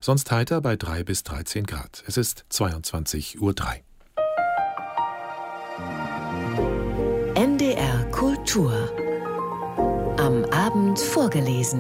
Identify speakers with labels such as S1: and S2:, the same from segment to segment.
S1: sonst heiter bei 3 bis 13 Grad. Es ist 22:03 Uhr.
S2: NDR Kultur. Am Abend vorgelesen.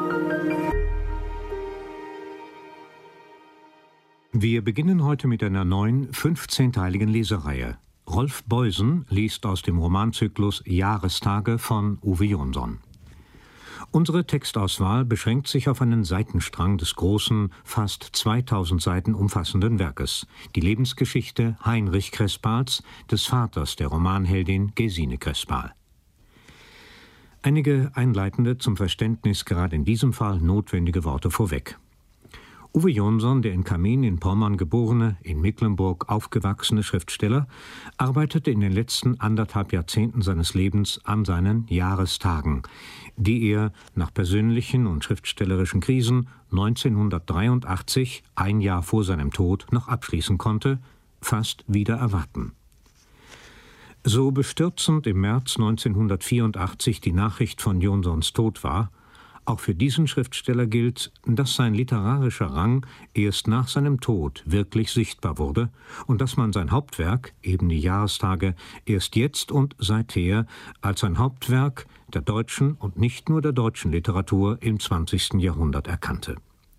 S3: Wir beginnen heute mit einer neuen 15-teiligen Lesereihe. Rolf Beusen liest aus dem Romanzyklus Jahrestage von Uwe Jonsson. Unsere Textauswahl beschränkt sich auf einen Seitenstrang des großen, fast 2000 Seiten umfassenden Werkes, die Lebensgeschichte Heinrich Crespals, des Vaters der Romanheldin Gesine Crespal. Einige einleitende, zum Verständnis gerade in diesem Fall notwendige Worte vorweg. Uwe Jonsson, der in Kamin in Pommern geborene, in Mecklenburg aufgewachsene Schriftsteller, arbeitete in den letzten 1,5 Jahrzehnten seines Lebens an seinen Jahrestagen, die er nach persönlichen und schriftstellerischen Krisen 1983, ein Jahr vor seinem Tod, noch abschließen konnte, fast wider Erwarten. So bestürzend im März 1984 die Nachricht von Jonssons Tod war, auch für diesen Schriftsteller gilt, dass sein literarischer Rang erst nach seinem Tod wirklich sichtbar wurde und dass man sein Hauptwerk, eben die Jahrestage, erst jetzt und seither als ein Hauptwerk der deutschen und nicht nur der deutschen Literatur im 20. Jahrhundert erkannte.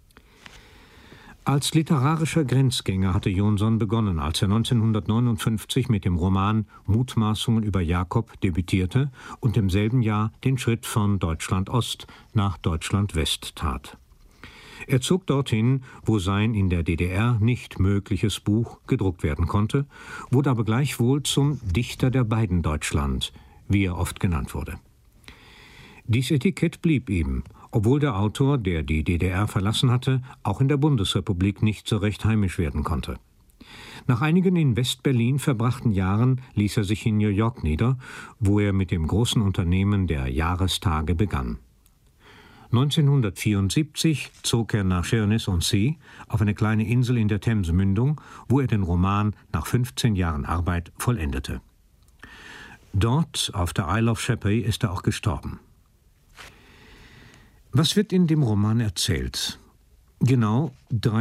S3: Als literarischer Grenzgänger hatte Jonsson begonnen, als er 1959 mit dem Roman Mutmaßungen über Jakob debütierte und im selben Jahr den Schritt von Deutschland Ost nach Deutschland West tat. Er zog dorthin, wo sein in der DDR nicht mögliches Buch gedruckt werden konnte, wurde aber gleichwohl zum Dichter der beiden Deutschland, wie er oft genannt wurde. Dies Etikett blieb ihm, obwohl der Autor, der die DDR verlassen hatte, auch in der Bundesrepublik nicht so recht heimisch werden konnte. Nach einigen in West-Berlin verbrachten Jahren ließ er sich in New York nieder, wo er mit dem großen Unternehmen der Jahrestage begann. 1974 zog er nach Sheerness-on-Sea, auf eine kleine Insel in der Themsemündung, wo er den Roman nach 15 Jahren Arbeit vollendete. Dort, auf der Isle of Sheppey, ist er auch gestorben. Was wird in dem Roman erzählt? Genau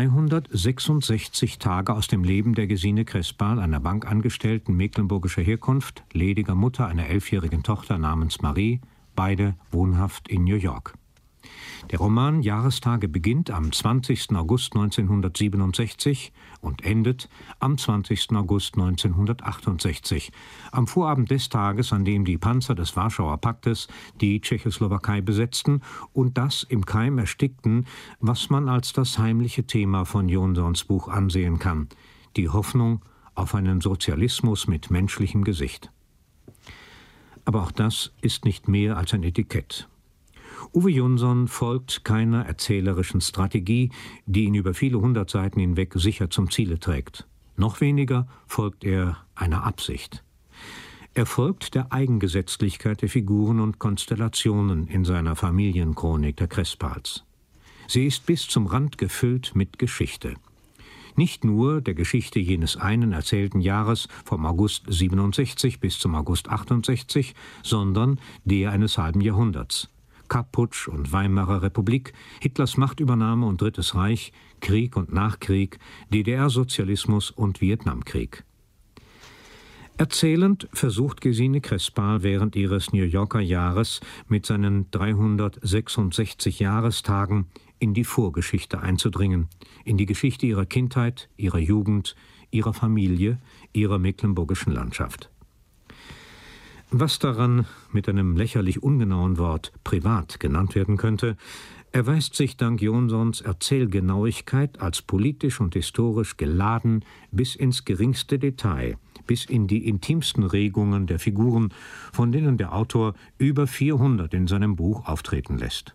S3: 366 Tage aus dem Leben der Gesine Crespal, einer Bankangestellten mecklenburgischer Herkunft, lediger Mutter einer 11-jährigen Tochter namens Marie, beide wohnhaft in New York. Der Roman Jahrestage beginnt am 20. August 1967 und endet am 20. August 1968, am Vorabend des Tages, an dem die Panzer des Warschauer Paktes die Tschechoslowakei besetzten und das im Keim erstickten, was man als das heimliche Thema von Jonssons Buch ansehen kann: die Hoffnung auf einen Sozialismus mit menschlichem Gesicht. Aber auch das ist nicht mehr als ein Etikett. Uwe Jonsson folgt keiner erzählerischen Strategie, die ihn über viele 100 Seiten hinweg sicher zum Ziele trägt. Noch weniger folgt er einer Absicht. Er folgt der Eigengesetzlichkeit der Figuren und Konstellationen in seiner Familienchronik der Crespals. Sie ist bis zum Rand gefüllt mit Geschichte. Nicht nur der Geschichte jenes einen erzählten Jahres vom August 67 bis zum August 68, sondern der eines halben Jahrhunderts. Kapp-Putsch und Weimarer Republik, Hitlers Machtübernahme und Drittes Reich, Krieg und Nachkrieg, DDR-Sozialismus und Vietnamkrieg. Erzählend versucht Gesine Crespal während ihres New Yorker Jahres mit seinen 366 Jahrestagen in die Vorgeschichte einzudringen, in die Geschichte ihrer Kindheit, ihrer Jugend, ihrer Familie, ihrer mecklenburgischen Landschaft. Was daran mit einem lächerlich ungenauen Wort privat genannt werden könnte, erweist sich dank Jonssons Erzählgenauigkeit als politisch und historisch geladen bis ins geringste Detail, bis in die intimsten Regungen der Figuren, von denen der Autor über 400 in seinem Buch auftreten lässt.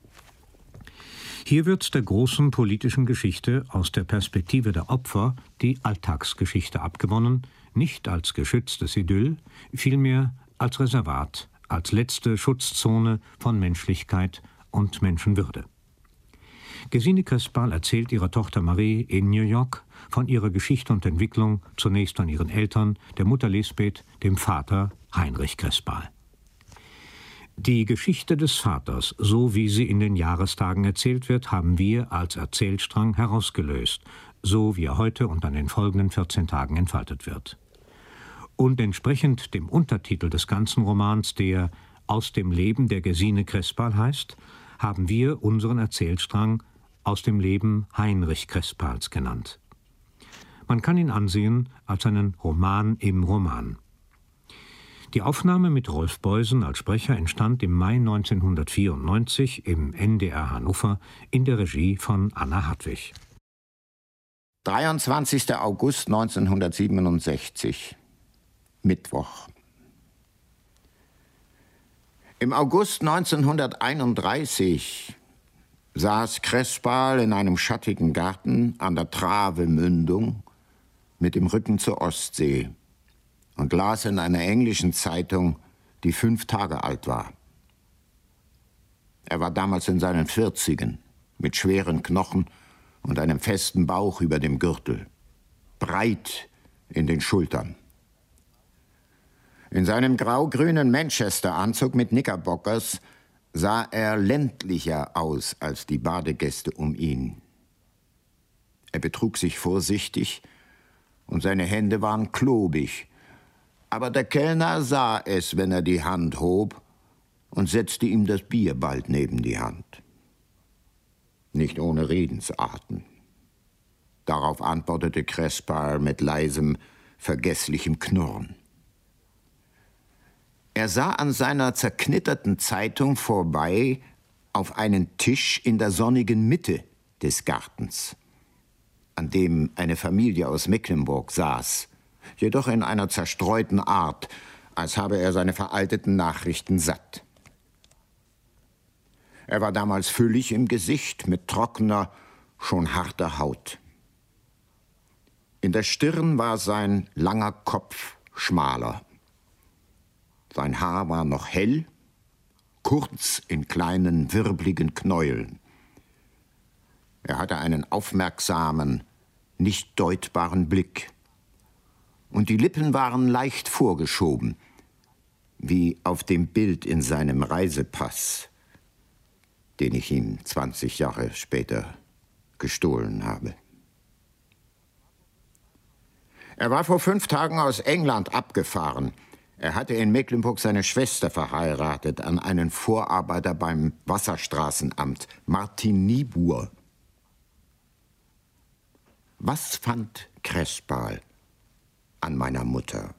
S3: Hier wird der großen politischen Geschichte aus der Perspektive der Opfer die Alltagsgeschichte abgewonnen, nicht als geschütztes Idyll, vielmehr als Reservat, als letzte Schutzzone von Menschlichkeit und Menschenwürde. Gesine Crespal erzählt ihrer Tochter Marie in New York von ihrer Geschichte und Entwicklung, zunächst von ihren Eltern, der Mutter Lisbeth, dem Vater Heinrich Crespal. Die Geschichte des Vaters, so wie sie in den Jahrestagen erzählt wird, haben wir als Erzählstrang herausgelöst, so wie er heute und an den folgenden 14 Tagen entfaltet wird. Und entsprechend dem Untertitel des ganzen Romans, der »Aus dem Leben der Gesine Crespal« heißt, haben wir unseren Erzählstrang »Aus dem Leben Heinrich Crespals« genannt. Man kann ihn ansehen als einen Roman im Roman. Die Aufnahme mit Rolf Beusen als Sprecher entstand im Mai 1994 im NDR Hannover in der Regie von Anna Hartwig.
S4: 23. August 1967, Mittwoch. Im August 1931 saß Crespal in einem schattigen Garten an der Trave-Mündung mit dem Rücken zur Ostsee und las in einer englischen Zeitung, die 5 Tage alt war. Er war damals in seinen 40ern, mit schweren Knochen und einem festen Bauch über dem Gürtel, breit in den Schultern. In seinem grau-grünen Manchester-Anzug mit Knickerbockers sah er ländlicher aus als die Badegäste um ihn. Er betrug sich vorsichtig und seine Hände waren klobig, aber der Kellner sah es, wenn er die Hand hob, und setzte ihm das Bier bald neben die Hand. Nicht ohne Redensarten. Darauf antwortete Crespal mit leisem, vergesslichem Knurren. Er sah an seiner zerknitterten Zeitung vorbei auf einen Tisch in der sonnigen Mitte des Gartens, an dem eine Familie aus Mecklenburg saß, jedoch in einer zerstreuten Art, als habe er seine veralteten Nachrichten satt. Er war damals füllig im Gesicht, mit trockener, schon harter Haut. In der Stirn war sein langer Kopf schmaler. Sein Haar war noch hell, kurz in kleinen, wirbligen Knäueln. Er hatte einen aufmerksamen, nicht deutbaren Blick. Und die Lippen waren leicht vorgeschoben, wie auf dem Bild in seinem Reisepass, den ich ihm 20 Jahre später gestohlen habe. Er war vor 5 Tagen aus England abgefahren. Er hatte in Mecklenburg seine Schwester verheiratet an einen Vorarbeiter beim Wasserstraßenamt, Martin Niebuhr. Was fand Crespal an meiner Mutter?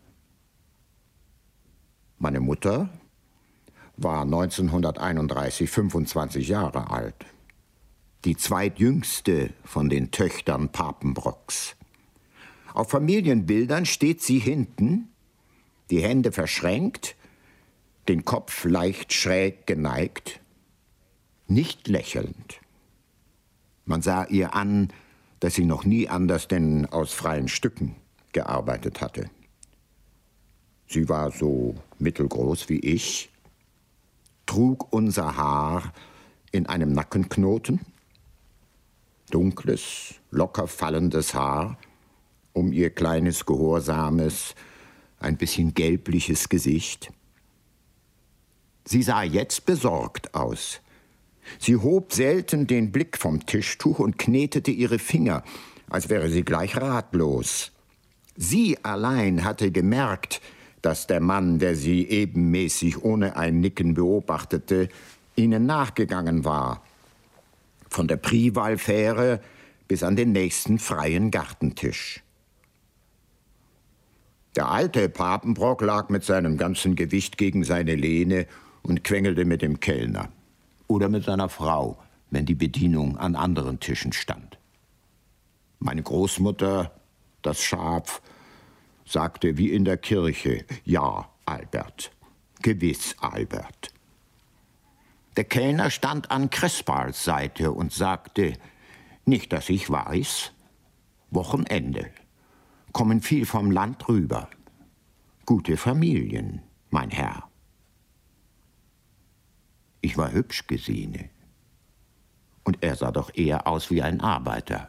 S4: Meine Mutter war 1931 25 Jahre alt, die zweitjüngste von den Töchtern Papenbrocks. Auf Familienbildern steht sie hinten, die Hände verschränkt, den Kopf leicht schräg geneigt, nicht lächelnd. Man sah ihr an, dass sie noch nie anders denn aus freien Stücken gearbeitet hatte. Sie war so mittelgroß wie ich, trug unser Haar in einem Nackenknoten, dunkles, locker fallendes Haar um ihr kleines, gehorsames, ein bisschen gelbliches Gesicht. Sie sah jetzt besorgt aus. Sie hob selten den Blick vom Tischtuch und knetete ihre Finger, als wäre sie gleich ratlos. Sie allein hatte gemerkt, dass der Mann, der sie ebenmäßig ohne ein Nicken beobachtete, ihnen nachgegangen war. Von der Privalfähre bis an den nächsten freien Gartentisch. Der alte Papenbrock lag mit seinem ganzen Gewicht gegen seine Lehne und quengelte mit dem Kellner. Oder mit seiner Frau, wenn die Bedienung an anderen Tischen stand. Meine Großmutter, das Schaf, sagte wie in der Kirche: Ja, Albert, gewiss, Albert. Der Kellner stand an Crespals Seite und sagte: Nicht, dass ich weiß, Wochenende, kommen viel vom Land rüber. Gute Familien, mein Herr. Ich war hübsch, Gesine. Und er sah doch eher aus wie ein Arbeiter.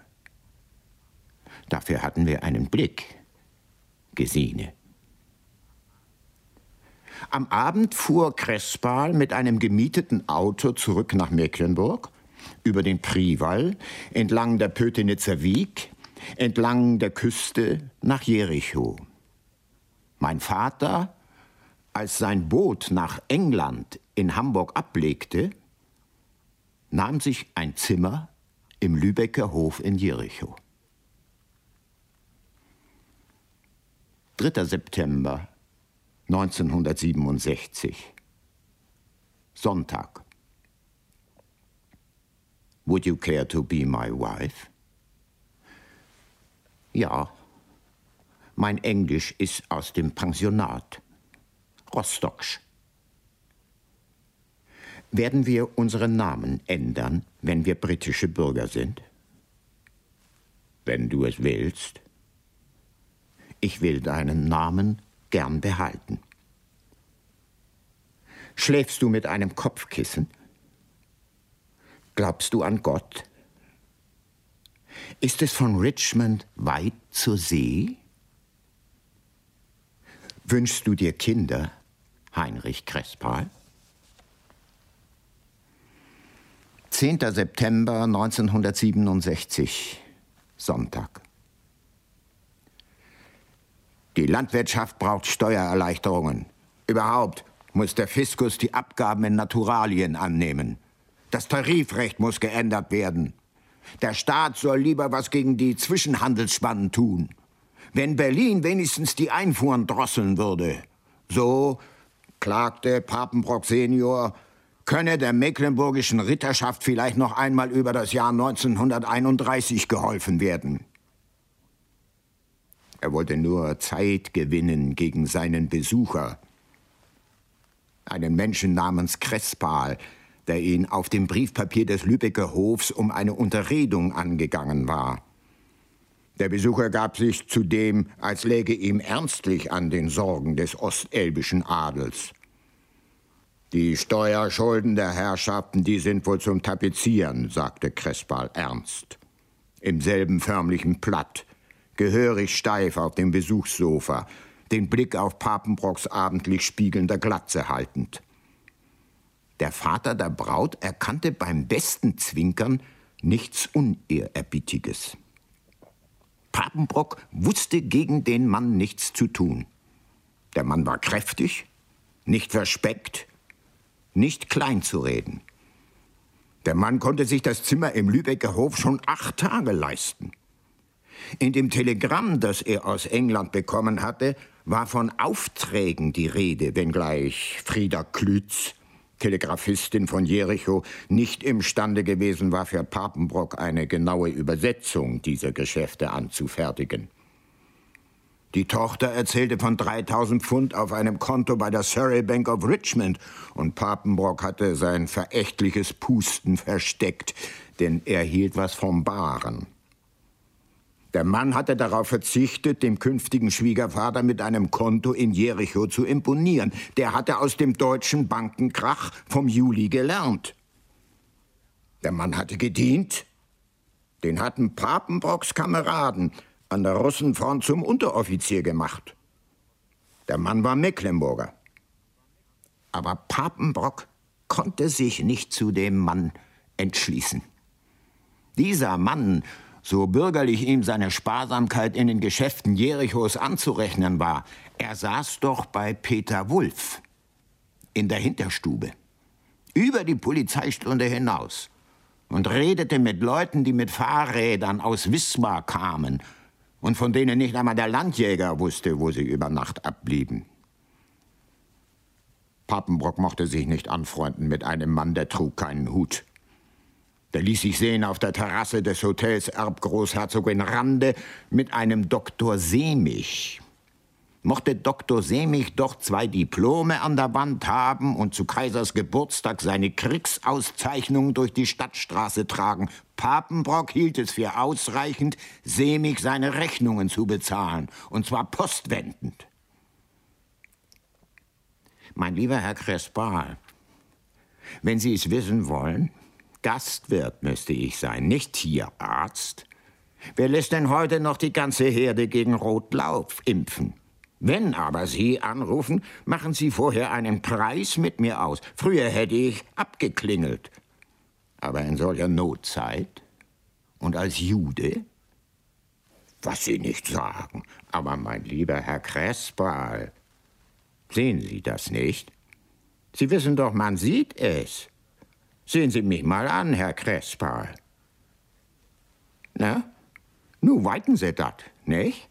S4: Dafür hatten wir einen Blick, Gesine. Am Abend fuhr Crespal mit einem gemieteten Auto zurück nach Mecklenburg, über den Priewall, entlang der Pötenitzer Wiek, entlang der Küste nach Jericho. Mein Vater, als sein Boot nach England in Hamburg ablegte, nahm sich ein Zimmer im Lübecker Hof in Jericho. 3. September 1967. Sonntag. Would you care to be my wife? Ja, mein Englisch ist aus dem Pensionat. Rostocksch. Werden wir unseren Namen ändern, wenn wir britische Bürger sind? Wenn du es willst. Ich will deinen Namen gern behalten. Schläfst du mit einem Kopfkissen? Glaubst du an Gott? Ist es von Richmond weit zur See? Wünschst du dir Kinder, Heinrich Crespal? 10. September 1967, Sonntag. Die Landwirtschaft braucht Steuererleichterungen. Überhaupt muss der Fiskus die Abgaben in Naturalien annehmen. Das Tarifrecht muss geändert werden. Der Staat soll lieber was gegen die Zwischenhandelsspannen tun. Wenn Berlin wenigstens die Einfuhren drosseln würde, so, klagte Papenbrock Senior, könne der mecklenburgischen Ritterschaft vielleicht noch einmal über das Jahr 1931 geholfen werden. Er wollte nur Zeit gewinnen gegen seinen Besucher, einen Menschen namens Crespal, der ihn auf dem Briefpapier des Lübecker Hofs um eine Unterredung angegangen war. Der Besucher gab sich zudem, als läge ihm ernstlich an den Sorgen des ostelbischen Adels. Die Steuerschulden der Herrschaften, die sind wohl zum Tapezieren, sagte Crespal ernst. Im selben förmlichen Platt, gehörig steif auf dem Besuchssofa, den Blick auf Papenbrocks abendlich spiegelnder Glatze haltend. Der Vater der Braut erkannte beim besten Zwinkern nichts Unehrerbietiges. Papenbrock wusste gegen den Mann nichts zu tun. Der Mann war kräftig, nicht verspeckt, nicht klein zu reden. Der Mann konnte sich das Zimmer im Lübecker Hof schon 8 Tage leisten. In dem Telegramm, das er aus England bekommen hatte, war von Aufträgen die Rede, wenngleich Frieda Klütz, Telegrafistin von Jericho, nicht imstande gewesen war, für Papenbrock eine genaue Übersetzung dieser Geschäfte anzufertigen. Die Tochter erzählte von 3.000 Pfund auf einem Konto bei der Surrey Bank of Richmond, und Papenbrock hatte sein verächtliches Pusten versteckt, denn er hielt was vom Baren. Der Mann hatte darauf verzichtet, dem künftigen Schwiegervater mit einem Konto in Jericho zu imponieren. Der hatte aus dem deutschen Bankenkrach vom Juli gelernt. Der Mann hatte gedient. Den hatten Papenbrocks Kameraden an der Russenfront zum Unteroffizier gemacht. Der Mann war Mecklenburger. Aber Papenbrock konnte sich nicht zu dem Mann entschließen. Dieser Mann, so bürgerlich ihm seine Sparsamkeit in den Geschäften Jerichos anzurechnen war, er saß doch bei Peter Wulff in der Hinterstube, über die Polizeistunde hinaus, und redete mit Leuten, die mit Fahrrädern aus Wismar kamen und von denen nicht einmal der Landjäger wusste, wo sie über Nacht abblieben. Papenbrock mochte sich nicht anfreunden mit einem Mann, der trug keinen Hut. Der ließ sich sehen auf der Terrasse des Hotels Erbgroßherzogin Rande mit einem Dr. Semich. Mochte Dr. Semich doch 2 Diplome an der Wand haben und zu Kaisers Geburtstag seine Kriegsauszeichnung durch die Stadtstraße tragen, Papenbrock hielt es für ausreichend, Semich seine Rechnungen zu bezahlen, und zwar postwendend. Mein lieber Herr Crespal, wenn Sie es wissen wollen, Gastwirt müsste ich sein, nicht Tierarzt. Wer lässt denn heute noch die ganze Herde gegen Rotlauf impfen? Wenn aber Sie anrufen, machen Sie vorher einen Preis mit mir aus. Früher hätte ich abgeklingelt. Aber in solcher Notzeit und als Jude, was Sie nicht sagen. Aber mein lieber Herr Krespal, sehen Sie das nicht? Sie wissen doch, man sieht es. Sehen Sie mich mal an, Herr Krespal. Na, nu weiten Sie das, nicht?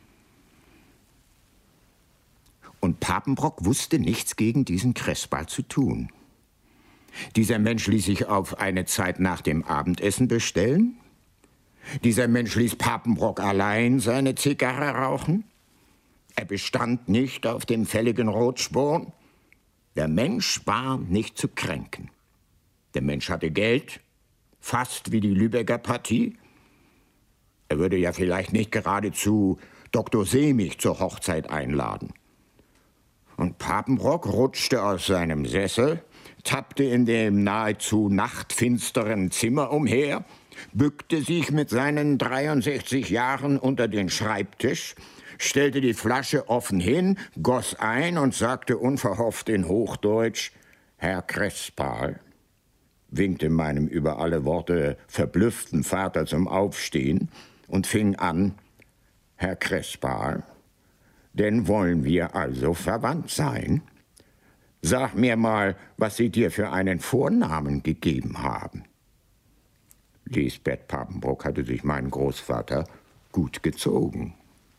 S4: Und Papenbrock wusste nichts gegen diesen Krespal zu tun. Dieser Mensch ließ sich auf eine Zeit nach dem Abendessen bestellen. Dieser Mensch ließ Papenbrock allein seine Zigarre rauchen. Er bestand nicht auf dem fälligen Rotsporn. Der Mensch war nicht zu kränken. Der Mensch hatte Geld, fast wie die Lübecker Partie. Er würde ja vielleicht nicht geradezu Dr. Semich zur Hochzeit einladen. Und Papenbrock rutschte aus seinem Sessel, tappte in dem nahezu nachtfinsteren Zimmer umher, bückte sich mit seinen 63 Jahren unter den Schreibtisch, stellte die Flasche offen hin, goss ein und sagte unverhofft in Hochdeutsch: Herr Krespal, winkte meinem über alle Worte verblüfften Vater zum Aufstehen und fing an: Herr Krespal, denn wollen wir also verwandt sein? Sag mir mal, was sie dir für einen Vornamen gegeben haben. Lisbeth Papenbrock hatte sich meinen Großvater gut gezogen.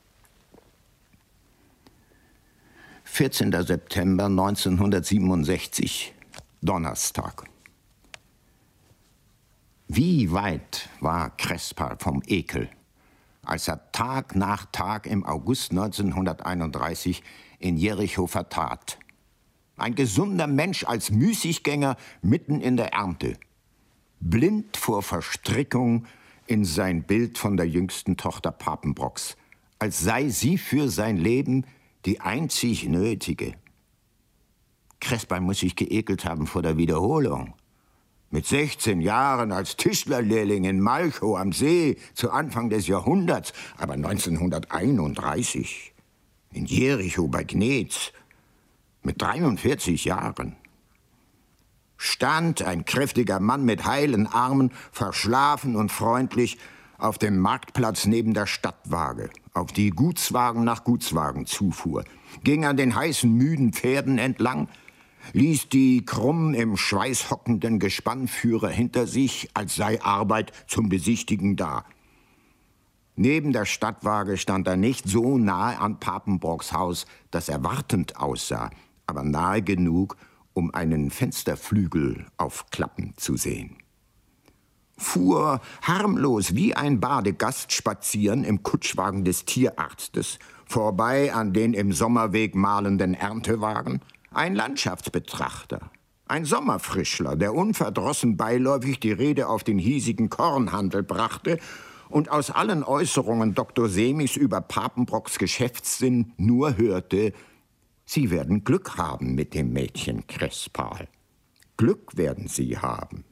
S4: 14. September 1967, Donnerstag. Wie weit war Krespal vom Ekel, als er Tag nach Tag im August 1931 in Jericho vertat. Ein gesunder Mensch als Müßiggänger mitten in der Ernte. Blind vor Verstrickung in sein Bild von der jüngsten Tochter Papenbrocks, als sei sie für sein Leben die einzig nötige. Krespal muss sich geekelt haben vor der Wiederholung. Mit 16 Jahren als Tischlerlehrling in Malchow am See zu Anfang des Jahrhunderts, aber 1931 in Jericho bei Gnetz mit 43 Jahren. Stand ein kräftiger Mann mit heilen Armen, verschlafen und freundlich, auf dem Marktplatz neben der Stadtwaage, auf die Gutswagen nach Gutswagen zufuhr, ging an den heißen, müden Pferden entlang, ließ die krumm im Schweiß hockenden Gespannführer hinter sich, als sei Arbeit zum Besichtigen da. Neben der Stadtwaage stand er nicht so nahe an Papenbrocks Haus, dass er wartend aussah, aber nahe genug, um einen Fensterflügel aufklappen zu sehen. Fuhr harmlos wie ein Badegast spazieren im Kutschwagen des Tierarztes, vorbei an den im Sommerweg mahlenden Erntewagen, ein Landschaftsbetrachter, ein Sommerfrischler, der unverdrossen beiläufig die Rede auf den hiesigen Kornhandel brachte und aus allen Äußerungen Dr. Semichs über Papenbrocks Geschäftssinn nur hörte: Sie werden Glück haben mit dem Mädchen Krespal. Glück werden Sie haben.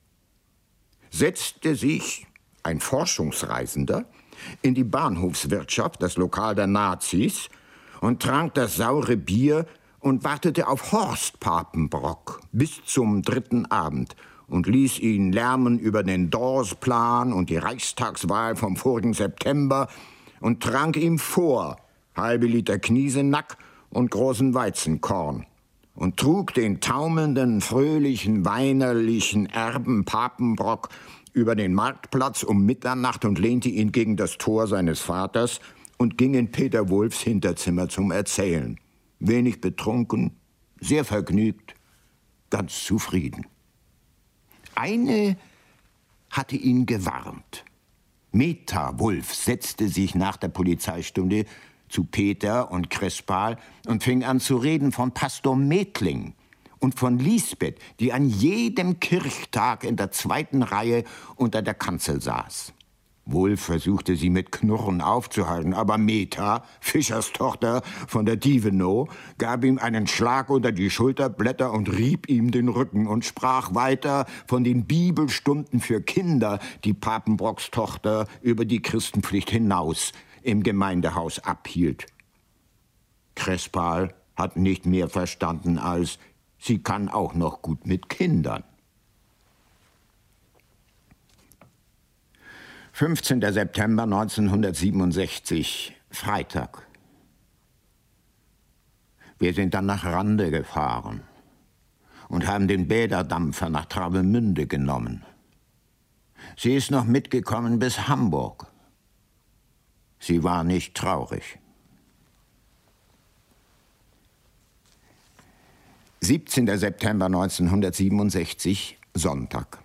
S4: Setzte sich ein Forschungsreisender in die Bahnhofswirtschaft, das Lokal der Nazis, und trank das saure Bier und wartete auf Horst Papenbrock bis zum 3. Abend und ließ ihn lärmen über den Dawes-Plan und die Reichstagswahl vom vorigen September und trank ihm vor halbe Liter Kniesenack und großen Weizenkorn und trug den taumelnden, fröhlichen, weinerlichen Erben Papenbrock über den Marktplatz um Mitternacht und lehnte ihn gegen das Tor seines Vaters und ging in Peter Wulffs Hinterzimmer zum Erzählen. Wenig betrunken, sehr vergnügt, ganz zufrieden. Eine hatte ihn gewarnt. Meta Wulff setzte sich nach der Polizeistunde zu Peter und Krespal und fing an zu reden von Pastor Metling und von Lisbeth, die an jedem Kirchtag in der 2. Reihe unter der Kanzel saß. Wulff versuchte sie mit Knurren aufzuhalten, aber Meta, Fischers Tochter von der Dievenow, gab ihm einen Schlag unter die Schulterblätter und rieb ihm den Rücken und sprach weiter von den Bibelstunden für Kinder, die Papenbrocks Tochter über die Christenpflicht hinaus im Gemeindehaus abhielt. Crespal hat nicht mehr verstanden als, sie kann auch noch gut mit Kindern. 15. September 1967, Freitag. Wir sind dann nach Rande gefahren und haben den Bäderdampfer nach Travemünde genommen. Sie ist noch mitgekommen bis Hamburg. Sie war nicht traurig. 17. September 1967, Sonntag.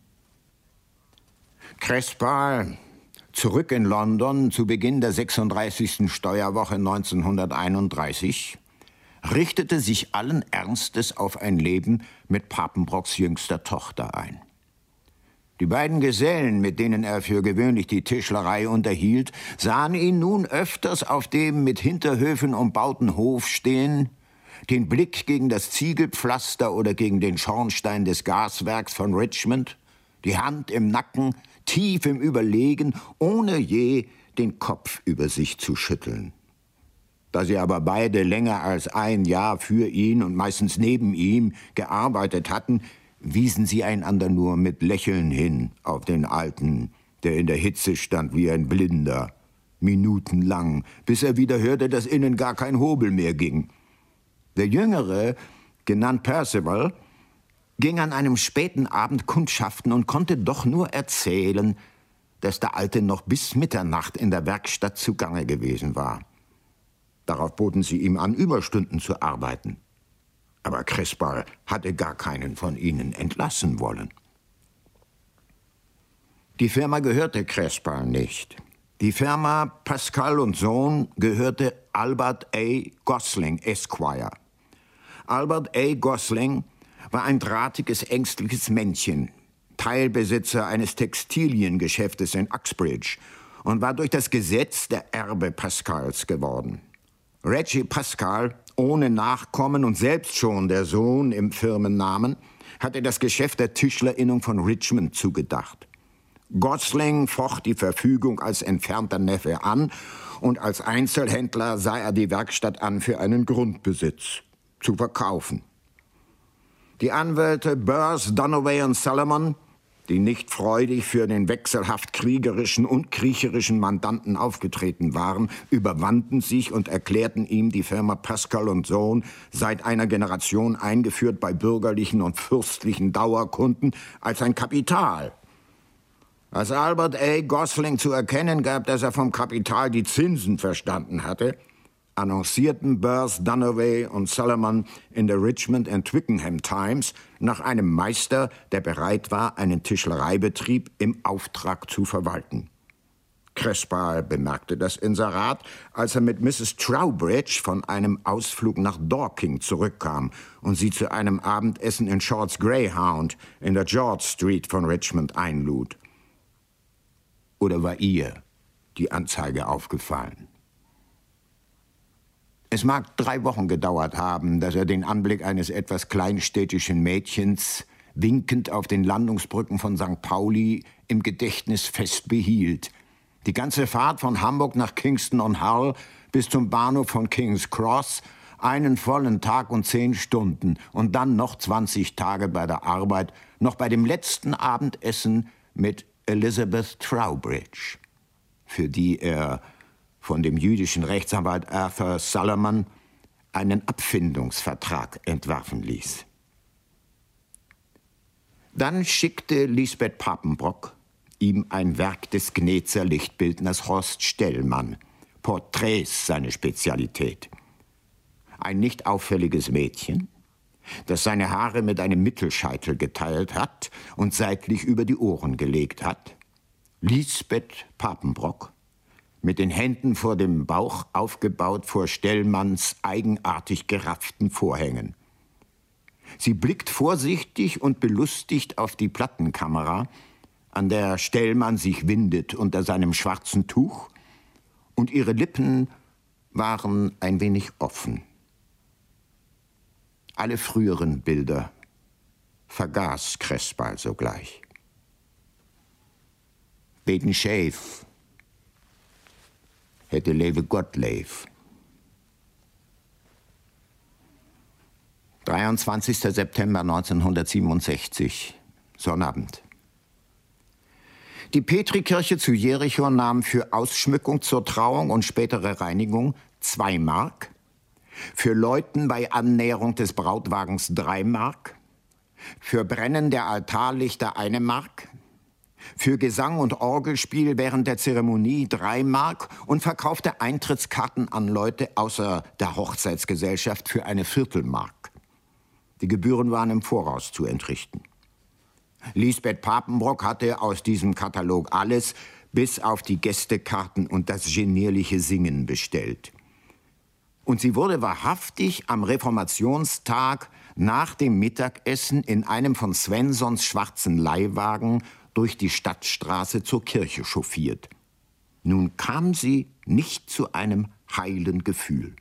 S4: Crespal, zurück in London zu Beginn der 36. Steuerwoche 1931, richtete sich allen Ernstes auf ein Leben mit Papenbrocks jüngster Tochter ein. Die beiden Gesellen, mit denen er für gewöhnlich die Tischlerei unterhielt, sahen ihn nun öfters auf dem mit Hinterhöfen umbauten Hof stehen, den Blick gegen das Ziegelpflaster oder gegen den Schornstein des Gaswerks von Richmond, die Hand im Nacken, tief im Überlegen, ohne je den Kopf über sich zu schütteln. Da sie aber beide länger als ein Jahr für ihn und meistens neben ihm gearbeitet hatten, wiesen sie einander nur mit Lächeln hin auf den Alten, der in der Hitze stand wie ein Blinder, minutenlang, bis er wieder hörte, dass innen gar kein Hobel mehr ging. Der Jüngere, genannt Percival, ging an einem späten Abend kundschaften und konnte doch nur erzählen, dass der Alte noch bis Mitternacht in der Werkstatt zugange gewesen war. Darauf boten sie ihm an, Überstunden zu arbeiten. Aber Crespal hatte gar keinen von ihnen entlassen wollen. Die Firma gehörte Crespal nicht. Die Firma Pascal und Sohn gehörte Albert A. Gosling, Esquire. Albert A. Gosling war ein drahtiges, ängstliches Männchen, Teilbesitzer eines Textiliengeschäftes in Uxbridge und war durch das Gesetz der Erbe Pascals geworden. Reggie Pascal, ohne Nachkommen und selbst schon der Sohn im Firmennamen, hatte das Geschäft der Tischlerinnung von Richmond zugedacht. Gosling focht die Verfügung als entfernter Neffe an und als Einzelhändler sah er die Werkstatt an für einen Grundbesitz zu verkaufen. Die Anwälte Burrs, Dunaway und Salomon, die nicht freudig für den wechselhaft kriegerischen und kriecherischen Mandanten aufgetreten waren, überwanden sich und erklärten ihm die Firma Pascal und Sohn, seit einer Generation eingeführt bei bürgerlichen und fürstlichen Dauerkunden, als ein Kapital. Als Albert A. Gosling zu erkennen gab, dass er vom Kapital die Zinsen verstanden hatte, annoncierten Burrs, Dunaway und Salomon in der Richmond and Twickenham Times nach einem Meister, der bereit war, einen Tischlereibetrieb im Auftrag zu verwalten. Crespal bemerkte das Inserat, als er mit Mrs. Trowbridge von einem Ausflug nach Dorking zurückkam und sie zu einem Abendessen in Short's Greyhound in der George Street von Richmond einlud. Oder war ihr die Anzeige aufgefallen? Es mag 3 Wochen gedauert haben, dass er den Anblick eines etwas kleinstädtischen Mädchens winkend auf den Landungsbrücken von St. Pauli im Gedächtnis fest behielt. Die ganze Fahrt von Hamburg nach Kingston on Hull bis zum Bahnhof von King's Cross, einen vollen Tag und 10 Stunden und dann noch 20 Tage bei der Arbeit, noch bei dem letzten Abendessen mit Elizabeth Trowbridge, für die er von dem jüdischen Rechtsanwalt Arthur Salomon einen Abfindungsvertrag entwerfen ließ. Dann schickte Lisbeth Papenbrock ihm ein Werk des Gnezer Lichtbildners Horst Stellmann, Porträts seine Spezialität. Ein nicht auffälliges Mädchen, das seine Haare mit einem Mittelscheitel geteilt hat und seitlich über die Ohren gelegt hat. Lisbeth Papenbrock, mit den Händen vor dem Bauch aufgebaut vor Stellmanns eigenartig gerafften Vorhängen. Sie blickt vorsichtig und belustigt auf die Plattenkamera, an der Stellmann sich windet unter seinem schwarzen Tuch, und ihre Lippen waren ein wenig offen. Alle früheren Bilder vergaß Crespal sogleich. Beten Schäf hätte Lewe Gott leef. 23. September 1967, Sonnabend. Die Petrikirche zu Jericho nahm für Ausschmückung zur Trauung und spätere Reinigung 2 Mark, für Läuten bei Annäherung des Brautwagens 3 Mark, für Brennen der Altarlichter 1 Mark, für Gesang und Orgelspiel während der Zeremonie 3 Mark und verkaufte Eintrittskarten an Leute außer der Hochzeitsgesellschaft für eine Viertelmark. Die Gebühren waren im Voraus zu entrichten. Lisbeth Papenbrock hatte aus diesem Katalog alles, bis auf die Gästekarten und das genierliche Singen bestellt. Und sie wurde wahrhaftig am Reformationstag nach dem Mittagessen in einem von Svensons schwarzen Leihwagen durch die Stadtstraße zur Kirche chauffiert. Nun kam sie nicht zu einem heilen Gefühl.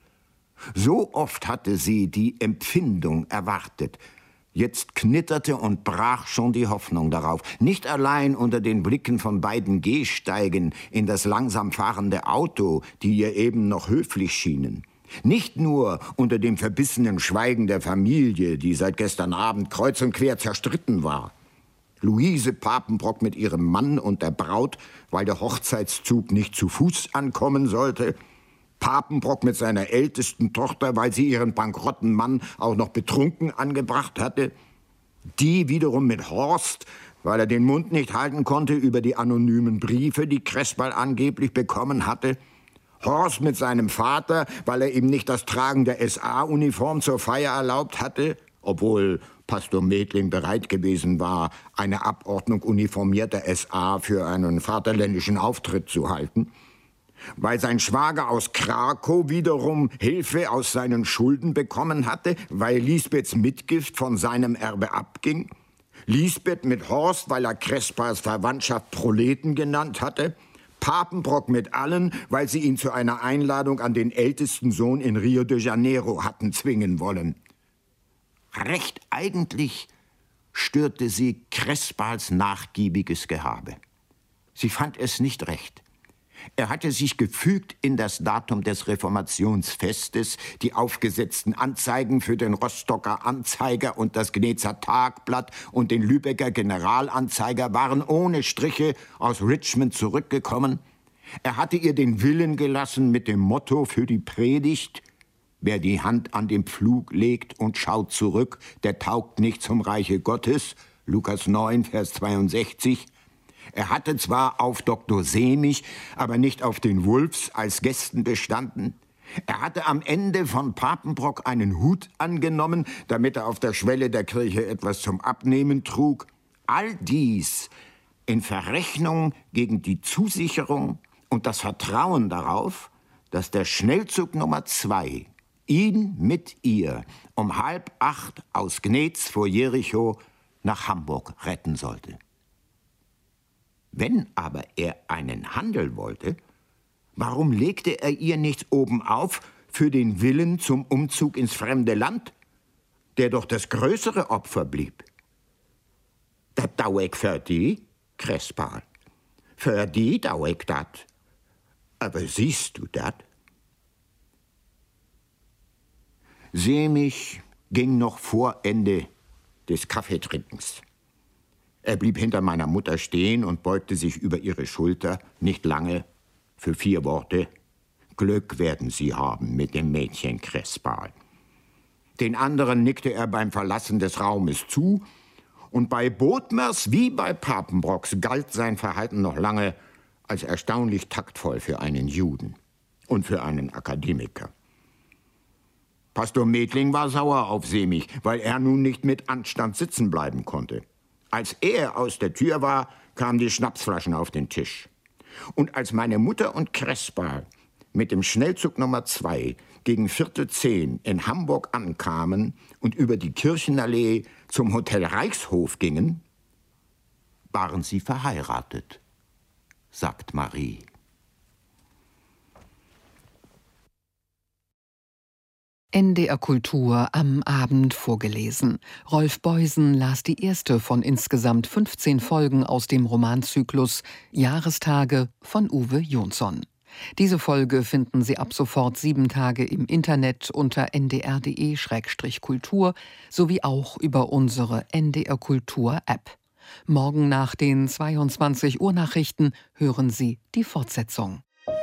S4: So oft hatte sie die Empfindung erwartet. Jetzt knitterte und brach schon die Hoffnung darauf. Nicht allein unter den Blicken von beiden Gehsteigen in das langsam fahrende Auto, die ihr eben noch höflich schienen. Nicht nur unter dem verbissenen Schweigen der Familie, die seit gestern Abend kreuz und quer zerstritten war. Luise Papenbrock mit ihrem Mann und der Braut, weil der Hochzeitszug nicht zu Fuß ankommen sollte. Papenbrock mit seiner ältesten Tochter, weil sie ihren bankrotten Mann auch noch betrunken angebracht hatte. Die wiederum mit Horst, weil er den Mund nicht halten konnte über die anonymen Briefe, die Crespal angeblich bekommen hatte. Horst mit seinem Vater, weil er ihm nicht das Tragen der SA-Uniform zur Feier erlaubt hatte, obwohl Pastor Medling bereit gewesen war, eine Abordnung uniformierter SA für einen vaterländischen Auftritt zu halten. Weil sein Schwager aus Krakow wiederum Hilfe aus seinen Schulden bekommen hatte, weil Lisbeths Mitgift von seinem Erbe abging. Lisbeth mit Horst, weil er Crespals Verwandtschaft Proleten genannt hatte. Papenbrock mit allen, weil sie ihn zu einer Einladung an den ältesten Sohn in Rio de Janeiro hatten zwingen wollen. Recht eigentlich störte sie Crespals nachgiebiges Gehabe. Sie fand es nicht recht. Er hatte sich gefügt in das Datum des Reformationsfestes, die aufgesetzten Anzeigen für den Rostocker Anzeiger und das Gnezer Tagblatt und den Lübecker Generalanzeiger waren ohne Striche aus Richmond zurückgekommen. Er hatte ihr den Willen gelassen mit dem Motto für die Predigt: Wer die Hand an den Pflug legt und schaut zurück, der taugt nicht zum Reiche Gottes, Lukas 9, Vers 62. Er hatte zwar auf Dr. Semich, aber nicht auf den Wulffs als Gästen bestanden. Er hatte am Ende von Papenbrock einen Hut angenommen, damit er auf der Schwelle der Kirche etwas zum Abnehmen trug. All dies in Verrechnung gegen die Zusicherung und das Vertrauen darauf, dass der Schnellzug Nummer 2 ihn mit ihr um 7:30 aus Gnez vor Jericho nach Hamburg retten sollte. Wenn aber er einen Handel wollte, warum legte er ihr nichts obenauf für den Willen zum Umzug ins fremde Land, der doch das größere Opfer blieb? Dat dau ich für die, Crespal. Für die dau ich dat. Aber siehst du dat? Semich ging noch vor Ende des Kaffeetrinkens. Er blieb hinter meiner Mutter stehen und beugte sich über ihre Schulter, nicht lange, für 4 Worte: Glück werden Sie haben mit dem Mädchen Crespal. Den anderen nickte er beim Verlassen des Raumes zu, und bei Bodmers wie bei Papenbrocks galt sein Verhalten noch lange als erstaunlich taktvoll für einen Juden und für einen Akademiker. Pastor Medling war sauer auf Semich, weil er nun nicht mit Anstand sitzen bleiben konnte. Als er aus der Tür war, kamen die Schnapsflaschen auf den Tisch. Und als meine Mutter und Crespal mit dem Schnellzug Nummer 2 gegen 9:45 in Hamburg ankamen und über die Kirchenallee zum Hotel Reichshof gingen, waren sie verheiratet, sagt Marie.
S2: NDR Kultur am Abend vorgelesen. Rolf Beusen las die erste von insgesamt 15 Folgen aus dem Romanzyklus Jahrestage von Uwe Jonsson. Diese Folge finden Sie ab sofort 7 Tage im Internet unter ndr.de/kultur sowie auch über unsere NDR Kultur App. Morgen nach den 22 Uhr Nachrichten hören Sie die Fortsetzung.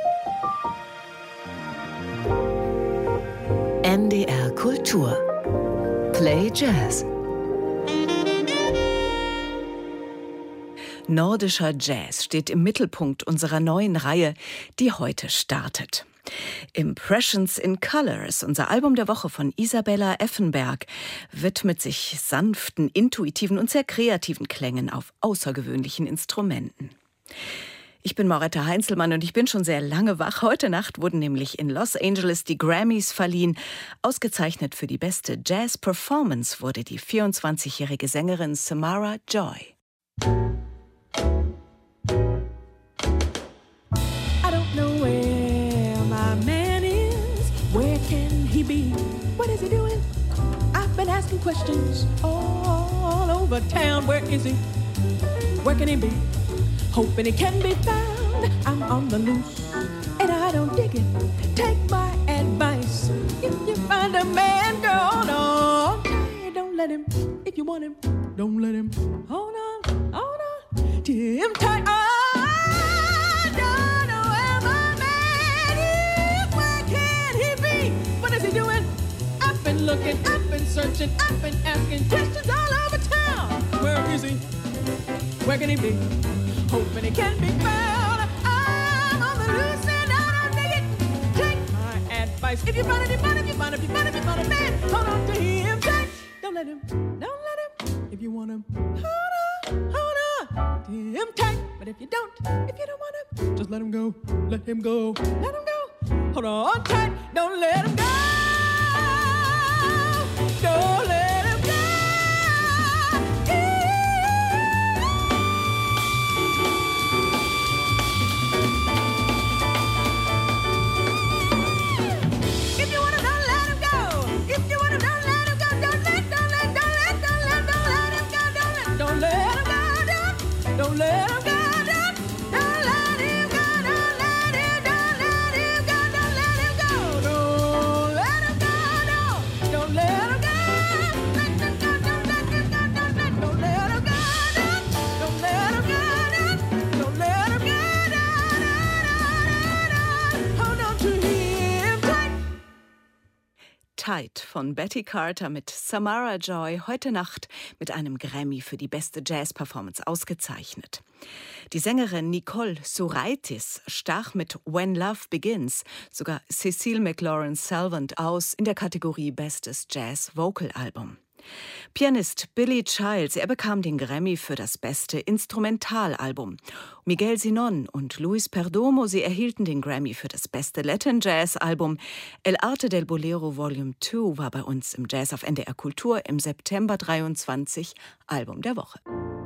S5: NDR Kultur Play Jazz. Nordischer Jazz steht im Mittelpunkt unserer neuen Reihe, die heute startet. Impressions in Color ist unser Album der Woche von Isabella Effenberg, widmet sich sanften, intuitiven und sehr kreativen Klängen auf außergewöhnlichen Instrumenten. Ich bin Mauretta Heinzelmann und ich bin schon sehr lange wach. Heute Nacht wurden nämlich in Los Angeles die Grammys verliehen. Ausgezeichnet für die beste Jazz-Performance wurde die 24-jährige Sängerin Samara Joy.
S6: I don't know where my man is. Where can he be? What is he doing? I've been asking questions all over town. Where is he? Where can he be? Hoping he can be found. I'm on the loose and I don't dig it. Take my advice. If you find a man, girl, hold on. Don't let him. If you want him, don't let him. Hold on, hold on. Him tight. I don't know where my man is. Where can he be? What is he doing? I've been looking, I've been searching, I've been asking questions all over town. Where is he? Where can he be? Hoping he can be found. I'm on the loose and I don't dig it. Take my advice. If you find it, you find it, if you find it, if you find it, if you find a man, hold on to him tight. Don't let him, don't let him. If you want him, hold on to him tight. But if you don't want him, just let him go, let him go, let him go. Hold on tight, don't let him go. Don't let him go. If you want him, don't let him go. If you want him, don't let him go. Don't let him go. Don't let him go. Don't let him go. Don't let him go. Don't let him go. Don't let him go. Don't let him go. Don't let him go. Don't let him go. Don't let him go. Don't let him go. Don't let him go. Don't let him go. Hold on to him tight.
S5: Tight von Betty Carter mit Samara Joy heute Nacht mit einem Grammy für die beste Jazz-Performance ausgezeichnet. Die Sängerin Nicole Suraitis stach mit When Love Begins sogar Cecile McLaurin-Salvant aus in der Kategorie Bestes Jazz-Vocal-Album. Pianist Billy Childs, er bekam den Grammy für das beste Instrumentalalbum. Miguel Sinon und Luis Perdomo, sie erhielten den Grammy für das beste Latin Jazz Album. El Arte del Bolero Volume 2 war bei uns im Jazz auf NDR Kultur im September 23 Album der Woche.